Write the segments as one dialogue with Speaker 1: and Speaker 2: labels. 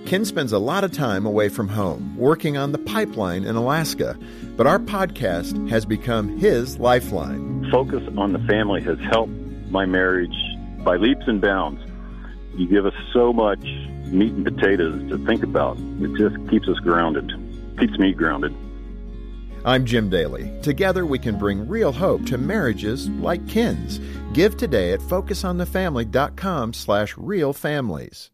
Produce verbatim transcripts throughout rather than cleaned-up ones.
Speaker 1: Ken spends a lot of time away from home, working on the pipeline in Alaska, but our podcast has become his lifeline.
Speaker 2: Focus on the Family has helped my marriage by leaps and bounds. You give us so much meat and potatoes to think about. It just keeps us grounded, keeps me grounded.
Speaker 1: I'm Jim Daly. Together we can bring real hope to marriages like Ken's. Give today at focusonthefamily.com slash real families.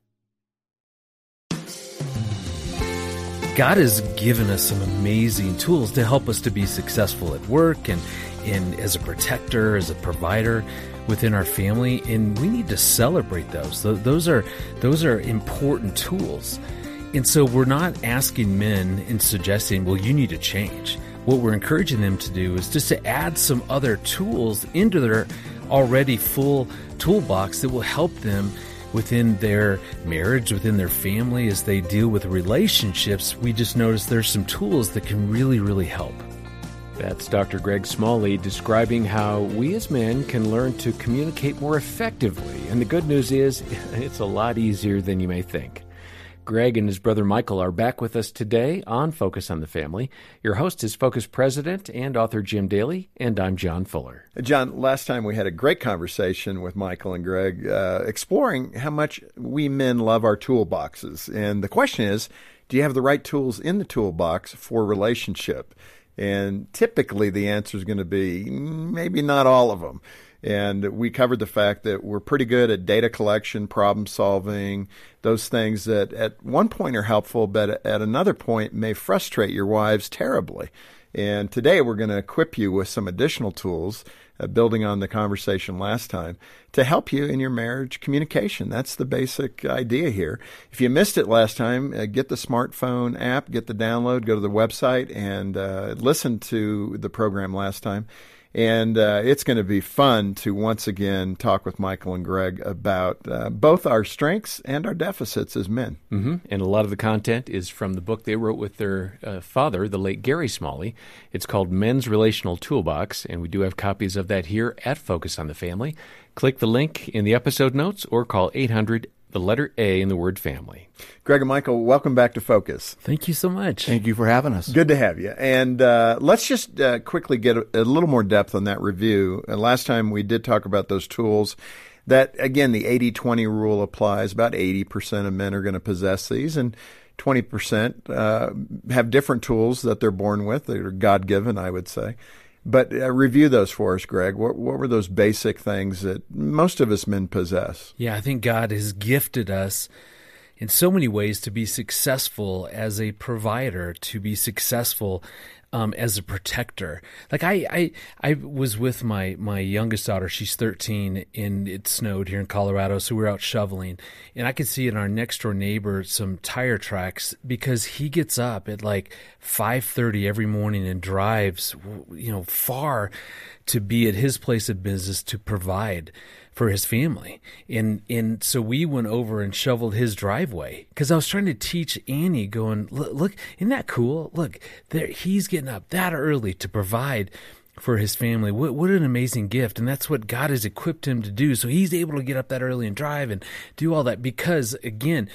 Speaker 3: God has given us some amazing tools to help us to be successful at work and, and as a protector, as a provider within our family, and we need to celebrate those. Those are those are important tools. And so we're not asking men and suggesting, well, you need to change. What we're encouraging them to do is just to add some other tools into their already full toolbox that will help them within their marriage, within their family, as they deal with relationships. We just notice there's some tools that can really, really help.
Speaker 4: That's Doctor Greg Smalley describing how we as men can learn to communicate more effectively. And the good news is, it's a lot easier than you may think. Greg and his brother Michael are back with us today on Focus on the Family. Your host is Focus President and author Jim Daly, and I'm John Fuller.
Speaker 1: John, last time we had a great conversation with Michael and Greg uh, exploring how much we men love our toolboxes. And the question is, do you have the right tools in the toolbox for relationship? And typically the answer is going to be maybe not all of them. And we covered the fact that we're pretty good at data collection, problem solving, those things that at one point are helpful, but at another point may frustrate your wives terribly. And today we're going to equip you with some additional tools, uh, building on the conversation last time, to help you in your marriage communication. That's the basic idea here. If you missed it last time, uh, get the smartphone app, get the download, go to the website, and uh, listen to the program last time. And uh, it's going to be fun to once again talk with Michael and Greg about uh, both our strengths and our deficits as men.
Speaker 4: Mm-hmm. And a lot of the content is from the book they wrote with their uh, father, the late Gary Smalley. It's called Men's Relational Toolbox, and we do have copies of that here at Focus on the Family. Click the link in the episode notes or call eight hundred, the letter A in the word family.
Speaker 1: Greg and Michael, welcome back to Focus.
Speaker 3: Thank you so much.
Speaker 5: Thank you for having us.
Speaker 1: Good to have you. And uh, let's just uh, quickly get a, a little more depth on that review. Uh, last time we did talk about those tools that, again, the eighty twenty rule applies. About eighty percent of men are going to possess these, and twenty percent uh, have different tools that they're born with. They're God-given, I would say. But uh, review those for us, Greg. What, what were those basic things that most of us men possess?
Speaker 3: Yeah, I think God has gifted us in so many ways to be successful as a provider, to be successful um, as a protector. Like I, I, I was with my, my youngest daughter. She's thirteen, and it snowed here in Colorado, so we were out shoveling. And I could see in our next door neighbor some tire tracks because he gets up at like five thirty every morning and drives, you know, far to be at his place of business to provide for his family. And and so we went over and shoveled his driveway because I was trying to teach Annie going, look, look isn't that cool? Look, there, he's getting up that early to provide for his family. What, what an amazing gift. And that's what God has equipped him to do. So he's able to get up that early and drive and do all that because, again,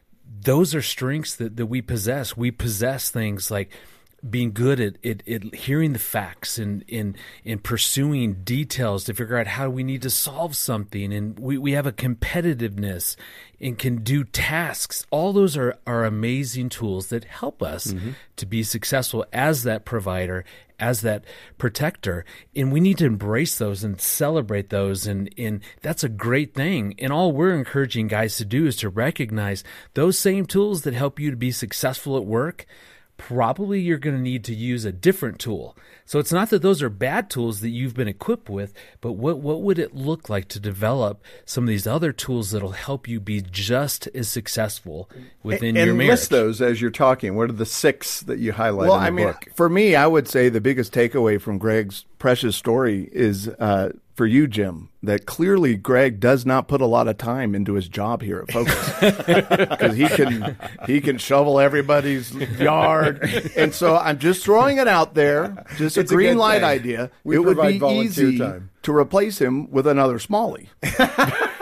Speaker 3: those are strengths that, that we possess. We possess things like being good at, at, at hearing the facts and in in pursuing details to figure out how we need to solve something. And we, we have a competitiveness and can do tasks. All those are, are amazing tools that help us mm-hmm. to be successful as that provider, as that protector. And we need to embrace those and celebrate those. And, and that's a great thing. And all we're encouraging guys to do is to recognize those same tools that help you to be successful at work. Probably you're going to need to use a different tool. So it's not that those are bad tools that you've been equipped with, but what, what would it look like to develop some of these other tools that'll help you be just as successful within
Speaker 1: and,
Speaker 3: your
Speaker 1: and
Speaker 3: marriage?
Speaker 1: And list those as you're talking. What are the six that you highlight
Speaker 5: well,
Speaker 1: in the
Speaker 5: I mean,
Speaker 1: book?
Speaker 5: For me, I would say the biggest takeaway from Greg's precious story is uh, for you, Jim, that clearly Greg does not put a lot of time into his job here at Focus because he can he can shovel everybody's yard, and so I'm just throwing it out there, just a
Speaker 1: It's a
Speaker 5: green
Speaker 1: good
Speaker 5: light
Speaker 1: thing.
Speaker 5: idea.
Speaker 1: We
Speaker 5: it would
Speaker 1: provide
Speaker 5: be
Speaker 1: volunteer
Speaker 5: easy
Speaker 1: time.
Speaker 5: to replace him with another Smalley.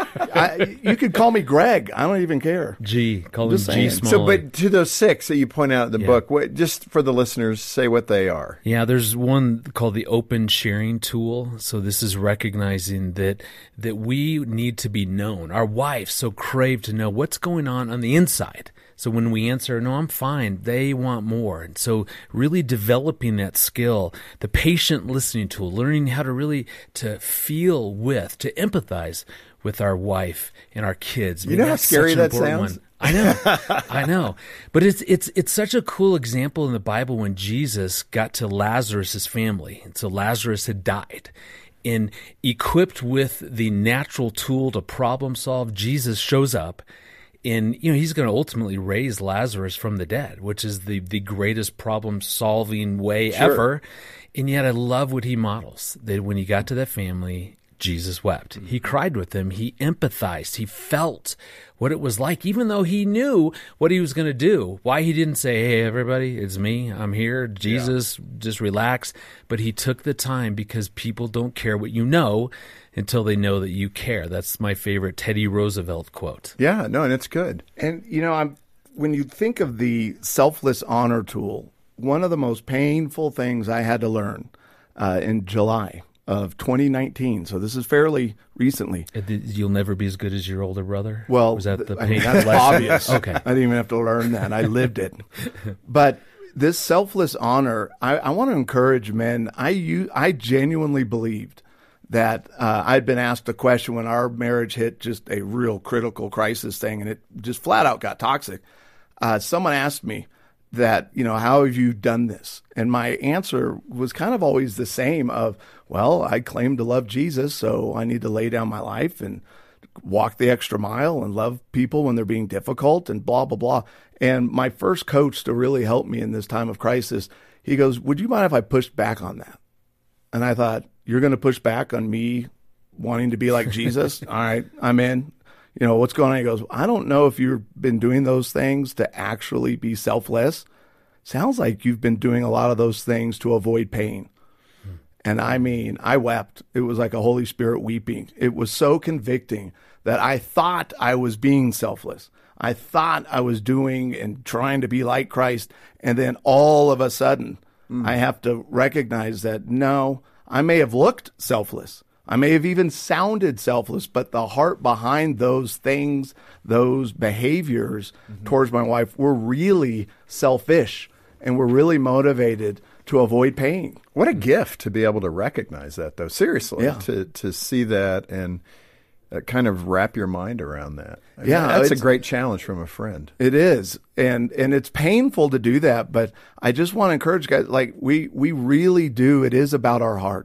Speaker 5: I, you could call me Greg. I don't even care.
Speaker 3: G. Call him
Speaker 5: Just
Speaker 3: G.
Speaker 5: saying.
Speaker 3: Smalley.
Speaker 1: So, but to those six that you point out in the
Speaker 3: Yeah.
Speaker 1: book, what, just for the listeners, say what they are.
Speaker 3: Yeah, there's one called the open sharing tool. So this is recognizing that that we need to be known. Our wives so crave to know what's going on on the inside. So when we answer, no, I'm fine, they want more. And so really developing that skill, the patient listening tool, learning how to really to feel with, to empathize with our wife and our kids. I
Speaker 1: You
Speaker 3: mean,
Speaker 1: know how
Speaker 3: that's
Speaker 1: scary
Speaker 3: such an
Speaker 1: that
Speaker 3: important
Speaker 1: sounds?
Speaker 3: one. I know, I know, but it's it's it's such a cool example in the Bible when Jesus got to Lazarus' family, and so Lazarus had died, and equipped with the natural tool to problem solve, Jesus shows up, and you know he's going to ultimately raise Lazarus from the dead, which is the the greatest problem solving way
Speaker 1: Sure.
Speaker 3: ever, and yet I love what he models that when he got to that family. Jesus wept. He cried with them. He empathized. He felt what it was like, even though he knew what he was going to do. Why he didn't say, hey, everybody, it's me. I'm here. Jesus, just relax. But he took the time because people don't care what you know until they know that you care. That's my favorite Teddy Roosevelt quote.
Speaker 1: Yeah, no, and it's good.
Speaker 5: And, you know, I'm when you think of the selfless honor tool, one of the most painful things I had to learn uh, in July of twenty nineteen, so this is fairly recently.
Speaker 3: You'll never be as good as your older brother?
Speaker 5: Well,
Speaker 3: was that the
Speaker 5: I mean,
Speaker 3: pain-
Speaker 5: that's
Speaker 3: lesson?
Speaker 5: obvious.
Speaker 3: Okay.
Speaker 5: I didn't even have to learn that. I lived it. But this selfless honor, I, I want to encourage men. I, u- I genuinely believed that uh, I'd been asked a question when our marriage hit just a real critical crisis thing, and it just flat out got toxic. Uh, someone asked me that, you know, how have you done this? And my answer was kind of always the same of, well, I claim to love Jesus, so I need to lay down my life and walk the extra mile and love people when they're being difficult and blah, blah, blah. And my first coach to really help me in this time of crisis, he goes, would you mind if I pushed back on that? And I thought, you're going to push back on me wanting to be like Jesus? All right, I'm in. You know, what's going on? He goes, I don't know if you've been doing those things to actually be selfless. Sounds like you've been doing a lot of those things to avoid pain. Hmm. And I mean, I wept. It was like a Holy Spirit weeping. It was so convicting that I thought I was being selfless. I thought I was doing and trying to be like Christ. And then all of a sudden, mm. I have to recognize that, no, I may have looked selfless. I may have even sounded selfless, but the heart behind those things, those behaviors mm-hmm. towards my wife were really selfish and were really motivated to avoid pain.
Speaker 1: What a gift to be able to recognize that, though. Seriously,
Speaker 5: yeah.
Speaker 1: to to see that and uh, kind of wrap your mind around that. I mean,
Speaker 5: yeah,
Speaker 1: that's a great challenge from a friend.
Speaker 5: It is, and and it's painful to do that, but I just want to encourage guys, like we we really do. It is about our heart.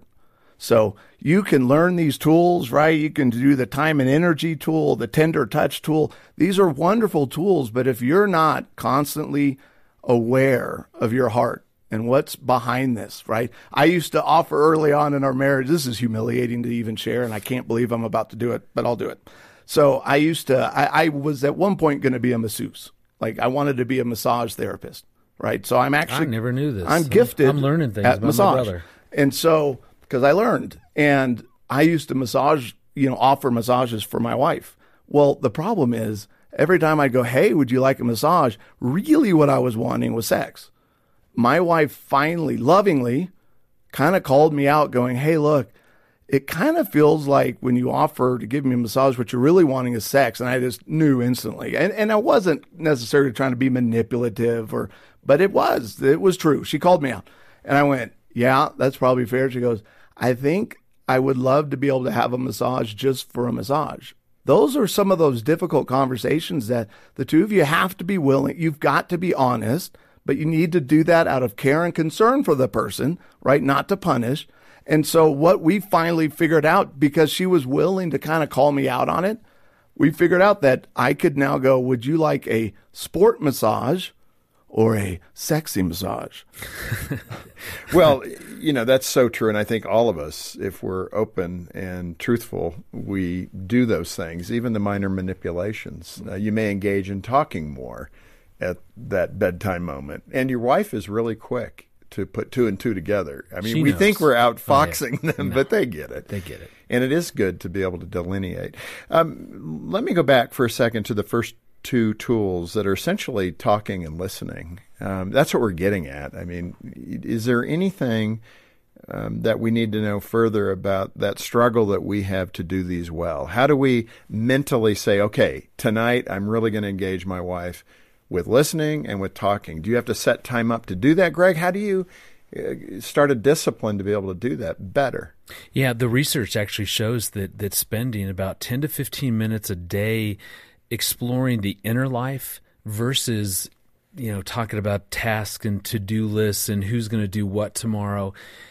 Speaker 5: So you can learn these tools, right? You can do the time and energy tool, the tender touch tool. These are wonderful tools, but if you're not constantly aware of your heart and what's behind this, right? I used to offer early on in our marriage, this is humiliating to even share, and I can't believe I'm about to do it, but I'll do it. So I used to, I, I was at one point going to be a masseuse. Like I wanted to be a massage therapist, right? So I'm actually,
Speaker 3: I never knew this.
Speaker 5: I'm gifted
Speaker 3: I'm learning things
Speaker 5: at
Speaker 3: about
Speaker 5: massage.
Speaker 3: my brother.
Speaker 5: And so, because I learned, and I used to massage, you know, offer massages for my wife. Well, the problem is every time I go, hey, would you like a massage? Really what I was wanting was sex. My wife finally, lovingly, kind of called me out going, hey, look, it kind of feels like when you offer to give me a massage, what you're really wanting is sex. And I just knew instantly. And and I wasn't necessarily trying to be manipulative, or, but it was, it was true. She called me out and I went, yeah, that's probably fair. She goes, I think I would love to be able to have a massage just for a massage. Those are some of those difficult conversations that the two of you have to be willing. You've got to be honest, but you need to do that out of care and concern for the person, right? Not to punish. And so what we finally figured out, because she was willing to kind of call me out on it, we figured out that I could now go, would you like a sport massage or a sexy massage?
Speaker 1: Well, you know, that's so true. And I think all of us, if we're open and truthful, we do those things, even the minor manipulations. Uh, you may engage in talking more at that bedtime moment. And your wife is really quick to put two and two together. I mean,
Speaker 3: She
Speaker 1: we
Speaker 3: knows.
Speaker 1: think we're outfoxing
Speaker 3: Oh, yeah.
Speaker 1: them,
Speaker 3: No.
Speaker 1: but they get it.
Speaker 3: They get it.
Speaker 1: And it is good to be able to delineate. Um, let me go back for a second to the first two tools that are essentially talking and listening. Um, that's what we're getting at. I mean, is there anything um, that we need to know further about that struggle that we have to do these well? How do we mentally say, okay, tonight I'm really going to engage my wife with listening and with talking? Do you have to set time up to do that, Greg? How do you uh, start a discipline to be able to do that better?
Speaker 3: Yeah, the research actually shows that that spending about ten to fifteen minutes a day exploring the inner life versus, you know, talking about tasks and to-do lists and who's going to do what tomorrow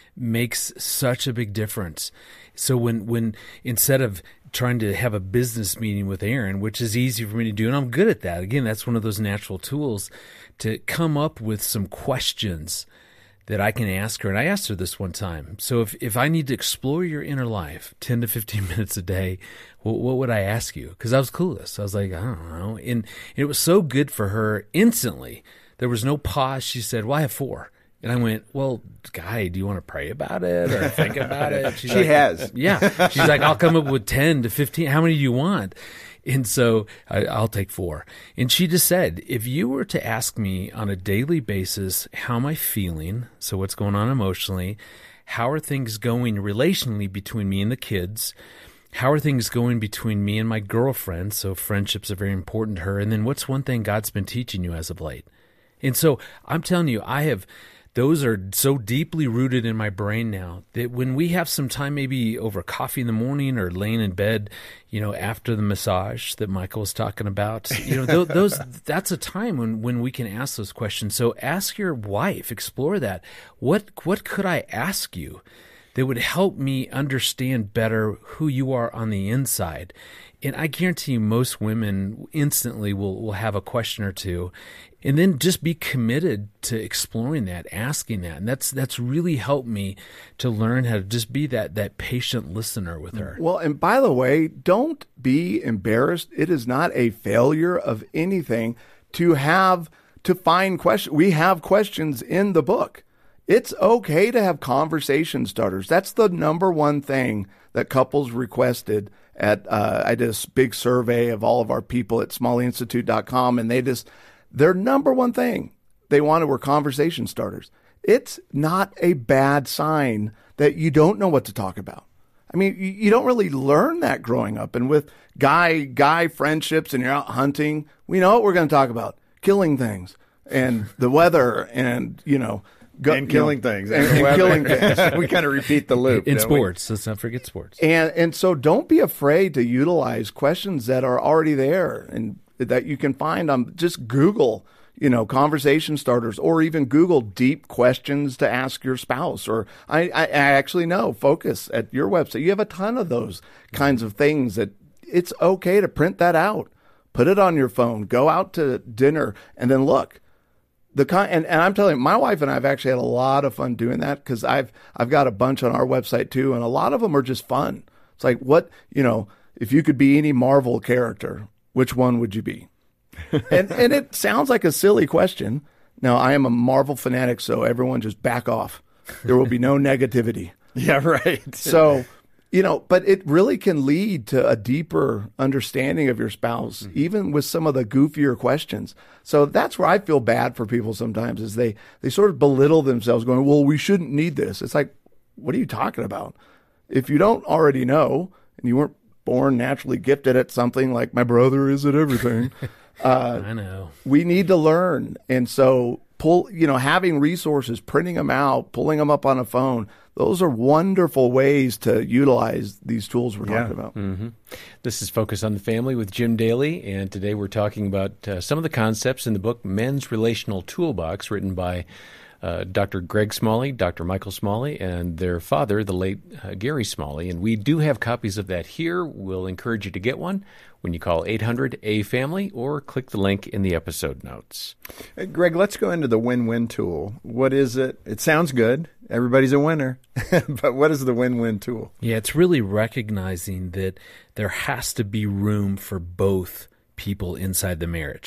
Speaker 3: makes such a big difference. So when when instead of trying to have a business meeting with Aaron, which is easy for me to do, and I'm good at that. Again, that's one of those natural tools to come up with some questions that I can ask her. And I asked her this one time. So if, if I need to explore your inner life ten to fifteen minutes a day, what, what would I ask you? Because I was clueless. I was like, I don't know. And it was so good for her instantly. There was no pause. She said, well, I have four. And I went, well, Guy, do you want to pray about it or think about it? She's
Speaker 1: She
Speaker 3: like,
Speaker 1: has.
Speaker 3: Yeah. She's like, I'll come up with ten to fifteen. How many do you want? And so I, I'll take four. And she just said, if you were to ask me on a daily basis, how am I feeling? So what's going on emotionally? How are things going relationally between me and the kids? How are things going between me and my girlfriend? So friendships are very important to her. And then what's one thing God's been teaching you as of late? And so I'm telling you, I have... those are so deeply rooted in my brain now that when we have some time, maybe over coffee in the morning or laying in bed, you know, after the massage that Michael was talking about, you know, those, those that's a time when, when we can ask those questions. So ask your wife, explore that. What what could I ask you that would help me understand better who you are on the inside? And I guarantee you most women instantly will, will have a question or two. And then just be committed to exploring that, asking that. And that's that's really helped me to learn how to just be that that patient listener with her.
Speaker 5: Well, and by the way, don't be embarrassed. It is not a failure of anything to have to find questions. We have questions in the book. It's okay to have conversation starters. That's the number one thing that couples requested at, uh, I did a big survey of all of our people at smalley institute dot com, and they just, their number one thing they wanted were conversation starters. It's not a bad sign that you don't know what to talk about. I mean, you, you don't really learn that growing up. And with guy, guy friendships and you're out hunting, we know what we're going to talk about. Killing things and the weather and, you know, Go,
Speaker 1: and killing
Speaker 5: you know,
Speaker 1: things.
Speaker 5: And, and killing things.
Speaker 1: We kind of repeat the loop.
Speaker 3: In
Speaker 1: don't we?
Speaker 3: sports, let's not forget sports.
Speaker 5: And and so don't be afraid to utilize questions that are already there and that you can find on just Google, you know, conversation starters, or even Google deep questions to ask your spouse. Or I, I actually know, Focus at your website, you have a ton of those kinds of things that it's okay to print that out, put it on your phone, go out to dinner, and then look. The con- and, and I'm telling you, my wife and I have actually had a lot of fun doing that because I've I've got a bunch on our website too, and a lot of them are just fun. It's like, what, you know, if you could be any Marvel character, which one would you be? and and it sounds like a silly question. Now, I am a Marvel fanatic, so everyone just back off. There will be no negativity.
Speaker 1: Yeah, right.
Speaker 5: So, you know, but it really can lead to a deeper understanding of your spouse, mm-hmm. even with some of the goofier questions. So that's where I feel bad for people sometimes is they, they sort of belittle themselves going, well, we shouldn't need this. It's like, what are you talking about? If you don't already know and you weren't born naturally gifted at something like my brother is at everything, uh,
Speaker 3: I know.
Speaker 5: We need to learn. And so pull, you know, having resources, printing them out, pulling them up on a phone, those are wonderful ways to utilize these tools we're
Speaker 1: yeah.
Speaker 5: talking about.
Speaker 4: Mm-hmm. This is Focus on the Family with Jim Daly, and today we're talking about uh, some of the concepts in the book Men's Relational Toolbox, written by uh, Doctor Greg Smalley, Doctor Michael Smalley, and their father, the late uh, Gary Smalley. And we do have copies of that here. We'll encourage you to get one when you call eight hundred A family or click the link in the episode notes.
Speaker 1: Hey, Greg, let's go into the win-win tool. What is it? It sounds good. Everybody's a winner. But what is the win-win tool?
Speaker 3: Yeah, it's really recognizing that there has to be room for both people inside the marriage.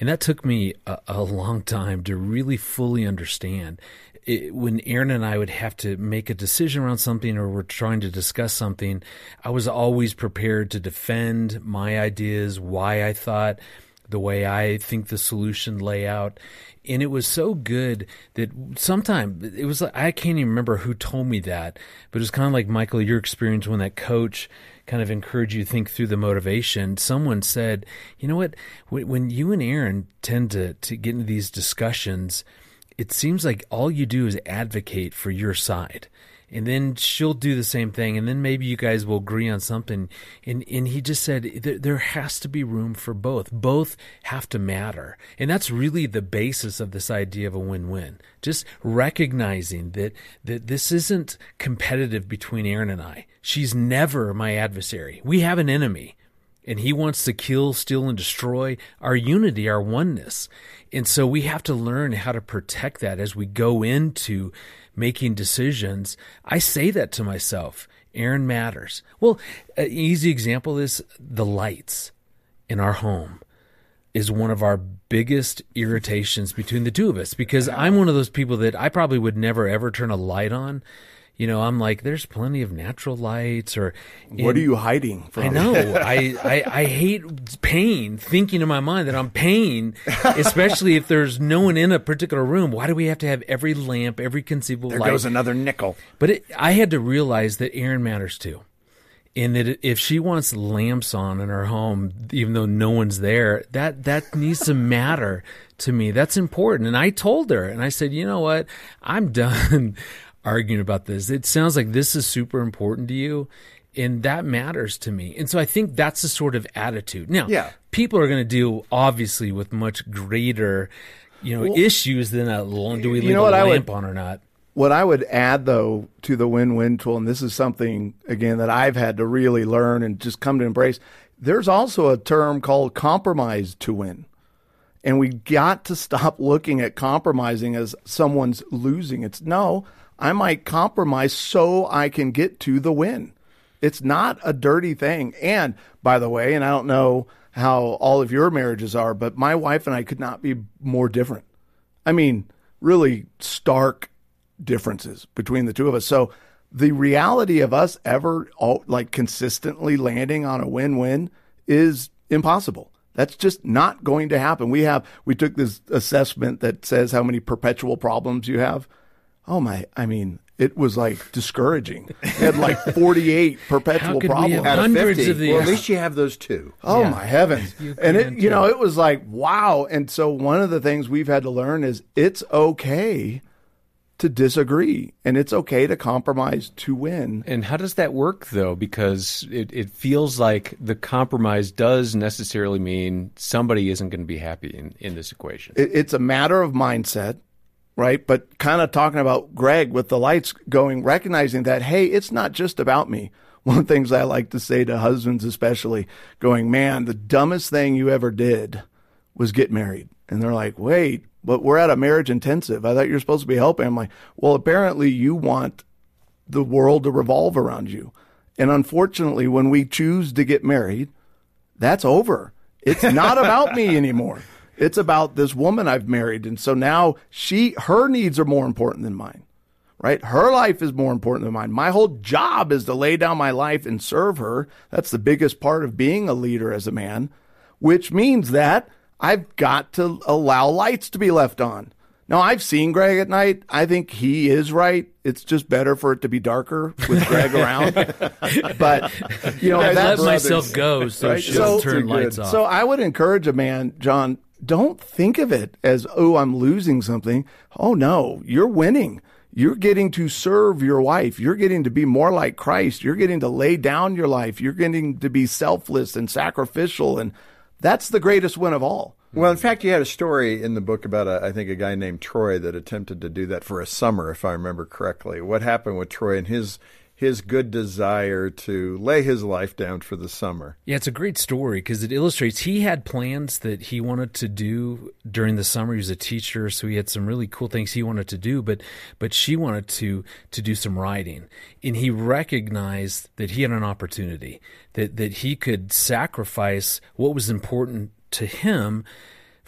Speaker 3: And that took me a, a long time to really fully understand. It, when Aaron and I would have to make a decision around something or we're trying to discuss something, I was always prepared to defend my ideas, why I thought the way I think the solution lay out. And it was so good that sometimes it was like, I can't even remember who told me that, but it was kind of like, Michael, your experience when that coach kind of encouraged you to think through the motivation. Someone said, you know what, when you and Aaron tend to, to get into these discussions, it seems like all you do is advocate for your side. And then she'll do the same thing, and then maybe you guys will agree on something. And and he just said there, there has to be room for both. Both have to matter. And that's really the basis of this idea of a win-win. Just recognizing that, that this isn't competitive between Aaron and I. She's never my adversary. We have an enemy, and he wants to kill, steal, and destroy our unity, our oneness. And so we have to learn how to protect that as we go into making decisions. I say that to myself. Aaron matters. Well, an easy example is the lights in our home is one of our biggest irritations between the two of us, because I'm one of those people that I probably would never, ever turn a light on. You know, I'm like, there's plenty of natural lights. Or
Speaker 5: what are you hiding from?
Speaker 3: I know. I, I, I hate pain, thinking in my mind that I'm paying, especially if there's no one in a particular room. Why do we have to have every lamp, every conceivable
Speaker 1: there
Speaker 3: light?
Speaker 1: There goes another nickel.
Speaker 3: But it, I had to realize that Aaron matters too. And that if she wants lamps on in her home, even though no one's there, that, that needs to matter to me. That's important. And I told her, and I said, you know what? I'm done arguing about this. It sounds like this is super important to you, and that matters to me. And so I think that's the sort of attitude. Now,
Speaker 1: yeah.
Speaker 3: people are going to deal, obviously, with much greater, you know, well, issues than a, do we leave a lamp would, on or not?
Speaker 5: What I would add, though, to the win-win tool, and this is something, again, that I've had to really learn and just come to embrace, there's also a term called compromise to win. And we got to stop looking at compromising as someone's losing. It's no, I might compromise so I can get to the win. It's not a dirty thing. And by the way, and I don't know how all of your marriages are, but my wife and I could not be more different. I mean, really stark differences between the two of us. So the reality of us ever all, like consistently landing on a win-win is impossible. That's just not going to happen. We have, we took this assessment that says how many perpetual problems you have. Oh my, I mean, it was like discouraging. It had like forty-eight perpetual problems.
Speaker 3: Out of hundreds of these.
Speaker 1: Well, at least you have those two.
Speaker 5: Oh yeah. My heavens. And it, you know, it was like, wow. And so one of the things we've had to learn is it's okay to disagree, and it's okay to compromise to win.
Speaker 4: And how does that work, though? Because it, it feels like the compromise does necessarily mean somebody isn't going to be happy in, in this equation.
Speaker 5: It, it's a matter of mindset, right? But kind of talking about Greg with the lights going, recognizing that, hey, it's not just about me. One of the things I like to say to husbands especially, going, man, the dumbest thing you ever did was get married. And they're like, wait, but we're at a marriage intensive. I thought you were supposed to be helping. I'm like, well, apparently you want the world to revolve around you. And unfortunately, when we choose to get married, that's over. It's not about me anymore. It's about this woman I've married. And so now she, her needs are more important than mine, right? Her life is more important than mine. My whole job is to lay down my life and serve her. That's the biggest part of being a leader as a man, which means that I've got to allow lights to be left on. Now, I've seen Greg at night. I think he is right. It's just better for it to be darker with Greg around. But, you know,
Speaker 3: I
Speaker 5: that's
Speaker 3: let myself go so
Speaker 5: right?
Speaker 3: she'll
Speaker 5: so,
Speaker 3: turn lights off.
Speaker 5: So I would encourage a man, John, don't think of it as, oh, I'm losing something. Oh, no, you're winning. You're getting to serve your wife. You're getting to be more like Christ. You're getting to lay down your life. You're getting to be selfless and sacrificial, and that's the greatest win of all.
Speaker 1: Well, in fact, you had a story in the book about, a, I think, a guy named Troy that attempted to do that for a summer, if I remember correctly. What happened with Troy and his his good desire to lay his life down for the summer?
Speaker 3: Yeah, it's a great story because it illustrates he had plans that he wanted to do during the summer. He was a teacher, so he had some really cool things he wanted to do, but but she wanted to to do some writing. And he recognized that he had an opportunity, that, that he could sacrifice what was important to him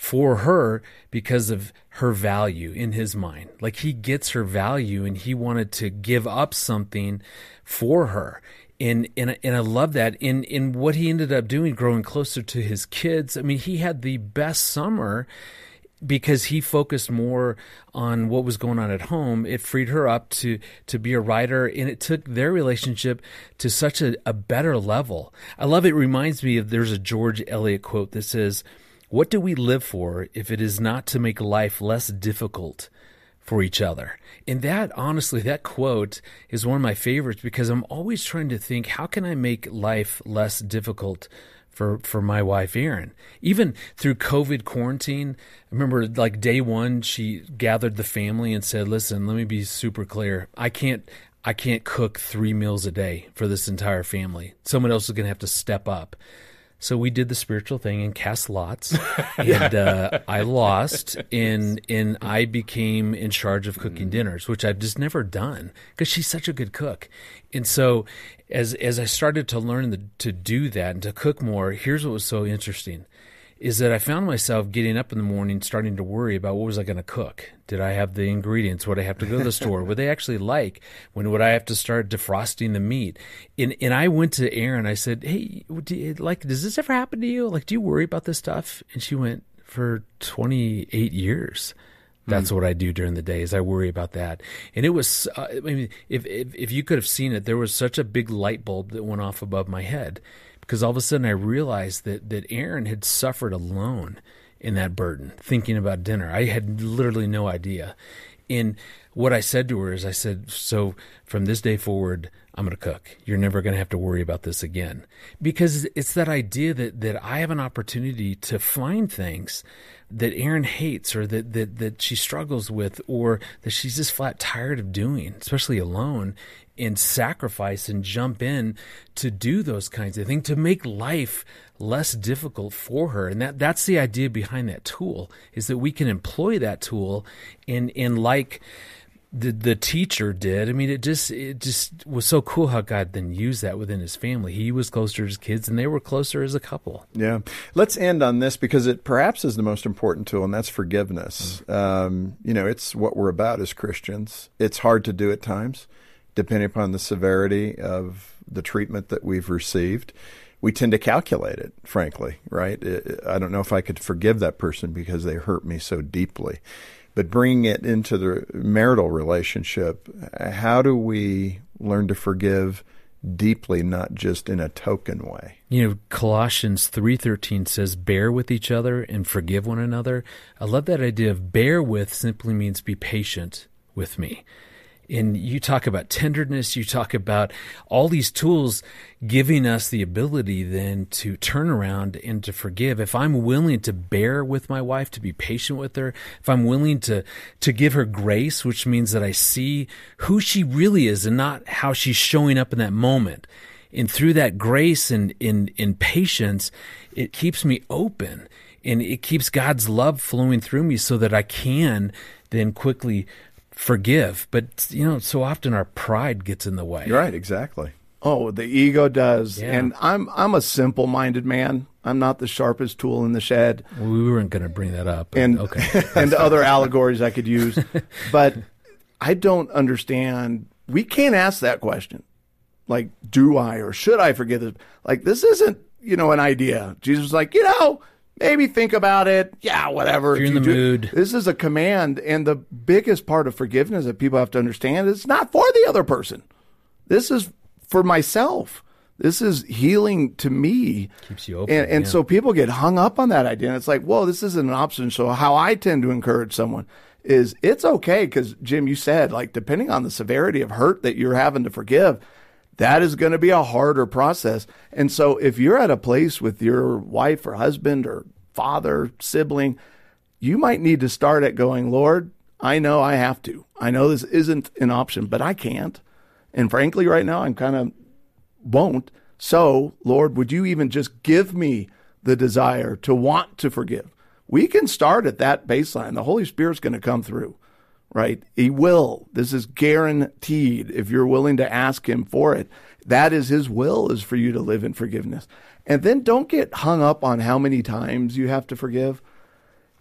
Speaker 3: for her because of her value in his mind. Like he gets her value and he wanted to give up something for her. And, and, and I love that. In, in what he ended up doing, growing closer to his kids, I mean, he had the best summer because he focused more on what was going on at home. It freed her up to to be a writer, and it took their relationship to such a, a better level. I love it. It reminds me of, there's a George Eliot quote that says, "What do we live for if it is not to make life less difficult for each other?" And that, honestly, that quote is one of my favorites because I'm always trying to think, how can I make life less difficult for for my wife, Erin? Even through COVID quarantine, I remember like day one, she gathered the family and said, "Listen, let me be super clear. I can't I can't cook three meals a day for this entire family. Someone else is going to have to step up." So we did the spiritual thing and cast lots, and uh, I lost, and and I became in charge of cooking dinners, which I've just never done because she's such a good cook. And so as as I started to learn the, to do that and to cook more, here's what was so interesting, is that I found myself getting up in the morning starting to worry about what was I going to cook. Did I have the ingredients? Would I have to go to the store? Would they actually like? When would I have to start defrosting the meat? And and I went to Erin. I said, "Hey, do you, like, does this ever happen to you? Like, do you worry about this stuff?" And she went, "For twenty-eight years, that's mm. what I do during the day. Is I worry about that." And it was, uh, I mean, if, if if you could have seen it, there was such a big light bulb that went off above my head. Because all of a sudden I realized that, that Erin had suffered alone in that burden, thinking about dinner. I had literally no idea. And what I said to her is I said, "So from this day forward, I'm going to cook. You're never going to have to worry about this again." Because it's that idea that, that I have an opportunity to find things that Erin hates or that, that, that she struggles with or that she's just flat tired of doing, especially alone, and sacrifice and jump in to do those kinds of things to make life less difficult for her. And that that's the idea behind that tool, is that we can employ that tool and and like the the teacher did. I mean, it just it just was so cool how God then used that within his family. He was closer to his kids and they were closer as a couple.
Speaker 1: Yeah. Let's end on this because it perhaps is the most important tool, and that's forgiveness. Mm-hmm. Um, you know, it's what we're about as Christians. It's hard to do at times, depending upon the severity of the treatment that we've received. We tend to calculate it, frankly, right? I don't know if I could forgive that person because they hurt me so deeply. But bringing it into the marital relationship, how do we learn to forgive deeply, not just in a token way?
Speaker 3: You know, Colossians three thirteen says, "Bear with each other and forgive one another." I love that idea of bear with simply means be patient with me. And you talk about tenderness, you talk about all these tools giving us the ability then to turn around and to forgive. If I'm willing to bear with my wife, to be patient with her, if I'm willing to, to give her grace, which means that I see who she really is and not how she's showing up in that moment. And through that grace and in, in patience, it keeps me open and it keeps God's love flowing through me so that I can then quickly forgive. But, you know, so often our pride gets in the way.
Speaker 1: Right, exactly.
Speaker 5: Oh, the ego does.
Speaker 3: Yeah.
Speaker 5: And I'm I'm a simple-minded man. I'm not the sharpest tool in the shed.
Speaker 3: Well, we weren't going to bring that up. But
Speaker 5: and
Speaker 3: okay.
Speaker 5: and other allegories I could use. But I don't understand. We can't ask that question. Like, do I or should I forgive this? Like, this isn't, you know, an idea. Jesus was like, you know, maybe think about it. Yeah, whatever.
Speaker 3: If you're in
Speaker 5: you
Speaker 3: the
Speaker 5: do,
Speaker 3: mood.
Speaker 5: This is a command. And the biggest part of forgiveness that people have to understand is it's not for the other person. This is for myself. This is healing to me.
Speaker 3: Keeps you open.
Speaker 5: And, and
Speaker 3: yeah.
Speaker 5: so people get hung up on that idea. And it's like, whoa, this isn't an option. So how I tend to encourage someone is it's okay. Because, Jim, you said, like, depending on the severity of hurt that you're having to forgive, that is going to be a harder process. And so if you're at a place with your wife or husband or father, sibling, you might need to start at going, Lord, I know I have to. I know this isn't an option, but I can't. And frankly, right now, I'm kind of won't. So, Lord, would you even just give me the desire to want to forgive? We can start at that baseline. The Holy Spirit's going to come through. Right? He will. This is guaranteed if you're willing to ask him for it. That is his will, is for you to live in forgiveness. And then don't get hung up on how many times you have to forgive.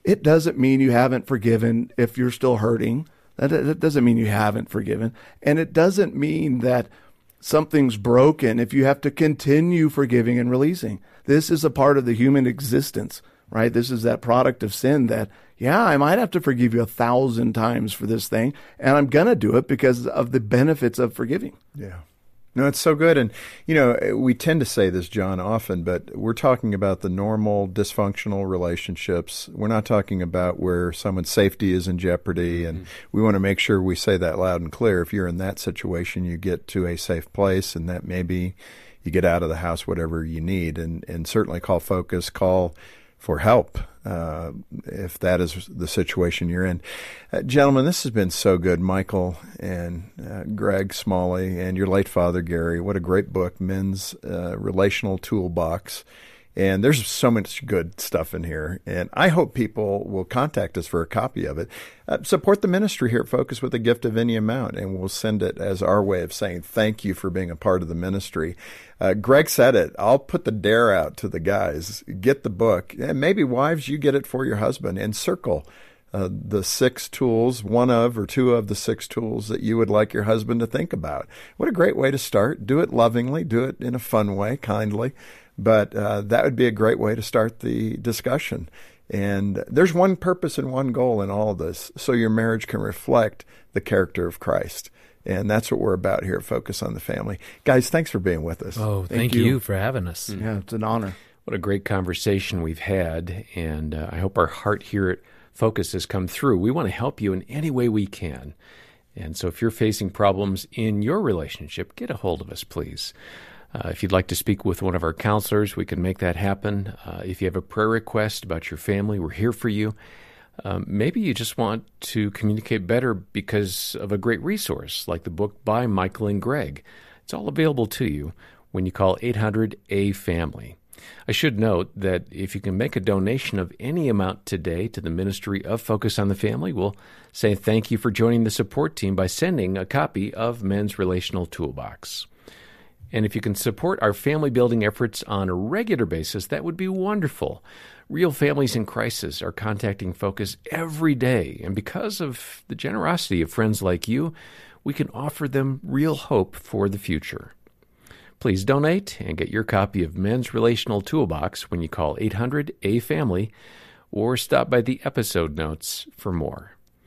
Speaker 5: It doesn't mean you haven't forgiven if you're still hurting. That, that doesn't mean you haven't forgiven. And it doesn't mean that something's broken if you have to continue forgiving and releasing. This is a part of the human existence, right? This is that product of sin that, yeah, I might have to forgive you a thousand times for this thing, and I'm going to do it because of the benefits of forgiving.
Speaker 1: Yeah. No, it's so good. And, you know, we tend to say this, John, often, but we're talking about the normal dysfunctional relationships. We're not talking about where someone's safety is in jeopardy. And mm-hmm. we want to make sure we say that loud and clear. If you're in that situation, you get to a safe place, and that maybe you get out of the house, whatever you need. And, and certainly call Focus, call for help uh, if that is the situation you're in. Uh, gentlemen, this has been so good. Michael and uh, Greg Smalley and your late father, Gary. What a great book, Men's uh, Relational Toolbox. And there's so much good stuff in here. And I hope people will contact us for a copy of it. Uh, support the ministry here at Focus with a gift of any amount, and we'll send it as our way of saying thank you for being a part of the ministry. Uh, Greg said it. I'll put the dare out to the guys. Get the book. And maybe wives, you get it for your husband, and circle uh, the six tools, one of or two of the six tools that you would like your husband to think about. What a great way to start. Do it lovingly. Do it in a fun way, kindly. But uh, that would be a great way to start the discussion. And there's one purpose and one goal in all of this, so your marriage can reflect the character of Christ. And that's what we're about here at Focus on the Family. Guys, thanks for being with us.
Speaker 3: Oh, thank, thank you. you for having us.
Speaker 5: Yeah, it's an honor.
Speaker 4: What a great conversation we've had, and uh, I hope our heart here at Focus has come through. We want to help you in any way we can. And so if you're facing problems in your relationship, get a hold of us, please. Uh, if you'd like to speak with one of our counselors, we can make that happen. Uh, if you have a prayer request about your family, we're here for you. Um, maybe you just want to communicate better because of a great resource like the book by Michael and Greg. It's all available to you when you call eight hundred A family. I should note that if you can make a donation of any amount today to the ministry of Focus on the Family, we'll say thank you for joining the support team by sending a copy of Men's Relational Toolbox. And if you can support our family building efforts on a regular basis, that would be wonderful. Real families in crisis are contacting Focus every day, and because of the generosity of friends like you, we can offer them real hope for the future. Please donate and get your copy of Men's Relational Toolbox when you call eight hundred A family or stop by the episode notes for more.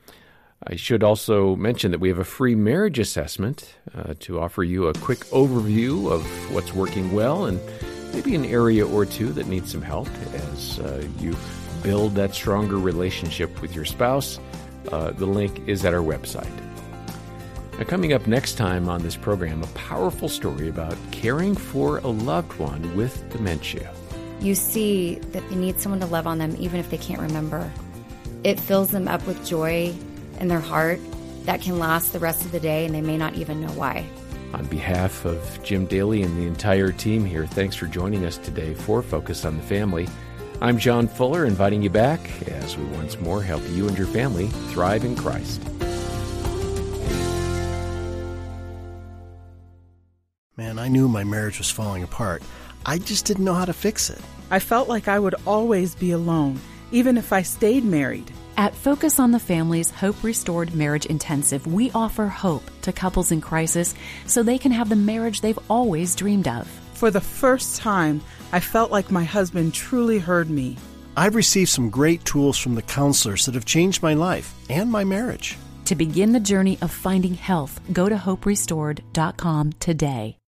Speaker 4: I should also mention that we have a free marriage assessment uh, to offer you a quick overview of what's working well and maybe an area or two that needs some help as uh, you build that stronger relationship with your spouse. Uh, the link is at our website. Now, coming up next time on this program, a powerful story about caring for a loved one with dementia.
Speaker 6: You see that they need someone to love on them even if they can't remember. It fills them up with joy in their heart that can last the rest of the day, and they may not even know why.
Speaker 4: On behalf of Jim Daly and the entire team here, thanks for joining us today for Focus on the Family. I'm John Fuller, inviting you back as we once more help you and your family thrive in Christ.
Speaker 7: Man, I knew my marriage was falling apart. I just didn't know how to fix it.
Speaker 8: I felt like I would always be alone, even if I stayed married.
Speaker 9: At Focus on the Family's Hope Restored Marriage Intensive, we offer hope to couples in crisis so they can have the marriage they've always dreamed of.
Speaker 8: For the first time, I felt like my husband truly heard me.
Speaker 7: I've received some great tools from the counselors that have changed my life and my marriage.
Speaker 9: To begin the journey of finding health, go to hope restored dot com today.